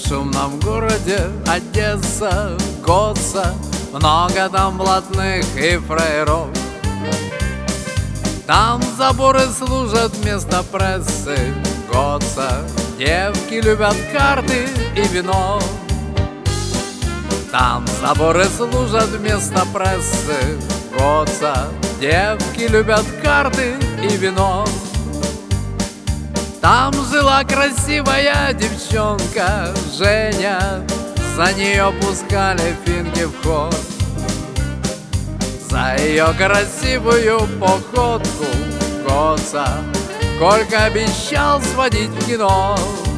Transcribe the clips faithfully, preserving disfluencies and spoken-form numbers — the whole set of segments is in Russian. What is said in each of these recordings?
шумном городе Одесса, Гоца, много там блатных и фраеров. Там заборы служат вместо прессы, Гоца, девки любят карты и вино. Там заборы служат вместо прессы, Гоца, девки любят карты и вино. Там жила красивая девчонка Женя, за нее пускали финки в ход. За ее красивую походку Гоца Колька обещал сводить в кино.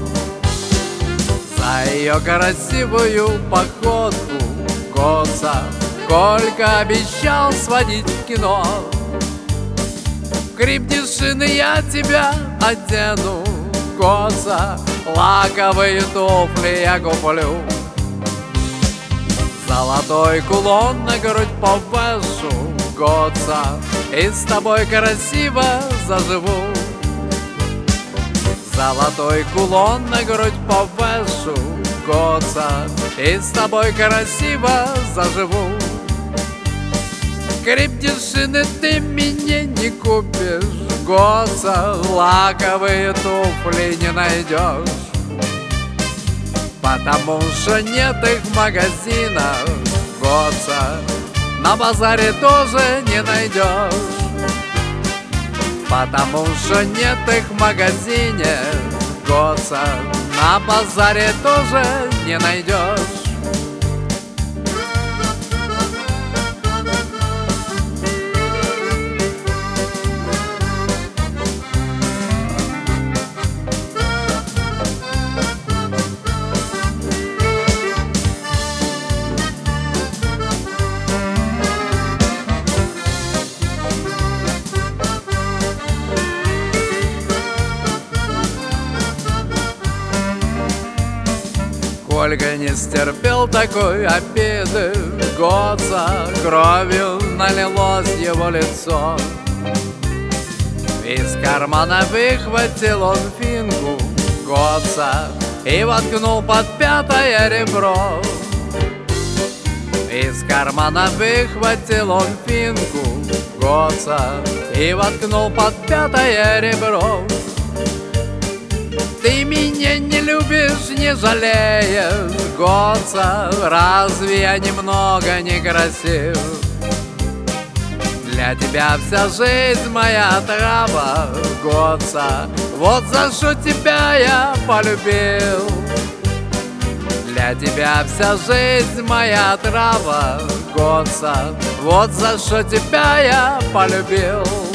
За ее красивую походку Гоца Колька обещал сводить в кино. В крепдешины я тебя одену, Гоца, лаковые туфли я куплю. Золотой кулон на грудь повешу, Гоца, и с тобой красиво заживу. Золотой кулон на грудь повешу, Гоца, и с тобой красиво заживу. Крепдешины ты мне не купишь, Гоца, лаковые туфли не найдешь. Потому что нет их в магазинах, Гоца, на базаре тоже не найдешь. Потому что нет их в магазине, Гоца, на базаре тоже не найдешь. Колька не стерпел такой обиды, Гоца, кровью налилось его лицо. Из кармана выхватил он финку, Гоца, и воткнул под пятое ребро. Из кармана выхватил он финку, Гоца, и воткнул под пятое ребро. Ты меня не любишь, не жалеешь, Гоца, разве я немного не красив? Для тебя вся жизнь моя трава, Гоца, вот за что тебя я полюбил. Для тебя вся жизнь моя трава, Гоца, вот за что тебя я полюбил.